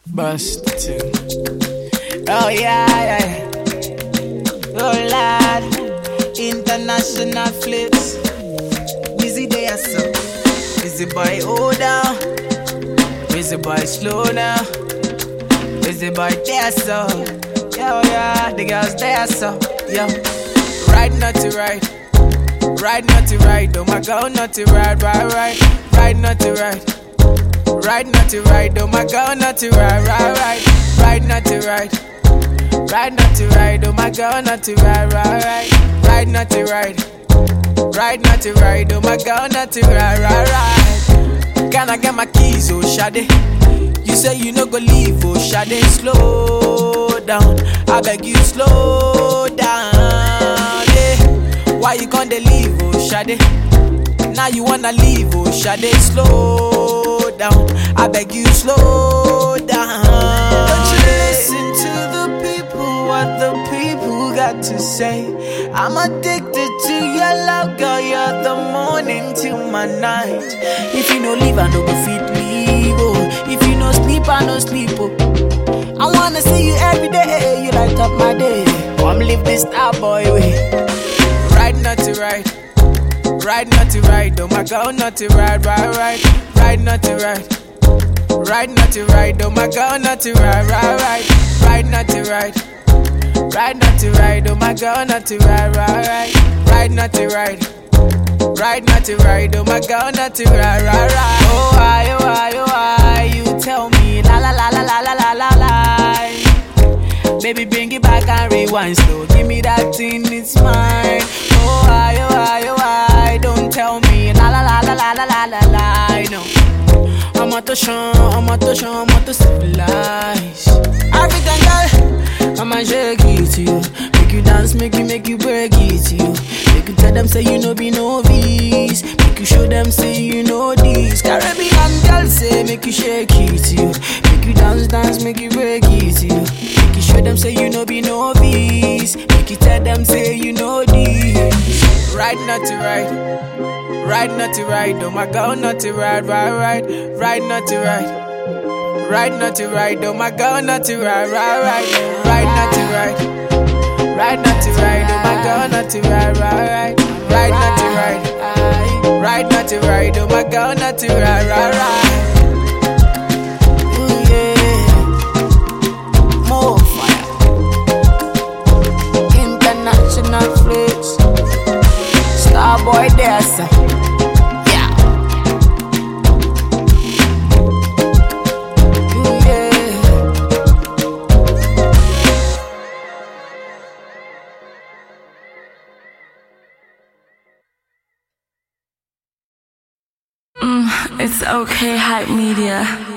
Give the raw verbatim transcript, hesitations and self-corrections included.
Bust the tune. Oh yeah, yeah. Oh lad, international flips. Busy there, so busy boy, hold down. Busy boy, slow now. Busy boy, there, so yo yeah, the girls there, so yo. Right, not to right. Right, not to right. Oh my God, not to right, right, right. Right, not to right. Right, not to right, oh my God, not to right, right, right. Right, not to right. Right, not to right, oh my God, not to right, right, right. Right, not to right. Right, not to right, oh my God, not to right, right, right. Can I get my keys, oh Shade? You say you no go leave, oh Shade. Slow down, I beg you, slow down, yeah. Why you can't leave, oh Shade? Now you wanna leave, oh Shade. Slow down, I beg you, slow down. Don't you listen to the people, what the people got to say. I'm addicted to your love, girl, you're the morning till my night. If you no leave, I no go fit leave, oh. If you no sleep, I no sleep, oh. I wanna see you every day, you light up my day. Come live this star boy way. Right, not to right. Right, not to right, oh my God, not to right, right, right. Right, not to right. Right, not to right, oh my God, not to right, right, right. Right, not to right. Right, not to right, oh my God, not to right, right, right. Right, not to right. Right, not to right, oh my God, not to right, right, right. Oh why, oh why, oh why, you tell me la la la la la la la la la. Baby, bring it back and rewind slow. Give me that thing, it's mine. Oh why, oh why, oh why, don't tell me la la la la la la la la la. No, I'm out to show, I'm out to show, I'm out to civilize. African girl, I'ma shake it to you. Make you dance, make you, make you break it to you. Make you tell them say you no be novice. Make you show them say you know this. Caribbean girl say make you shake it to you. Make you dance, dance, make you break it to you. Make you show them say you no be novice. Make you tell them say you know this. Right, not to right. Right, not to right, oh my God, not to right, right, right. Right, not to right. Right, not to right, oh my God, not to right, right, right. Right, not to right. Right, not to right, oh my God, not to right, right, right. Right, not to right. Right, not to right, oh my God, not to right, right, right. Ooh yeah, more fire. International flicks. Starboy there, sir. It's okay, Hype Media.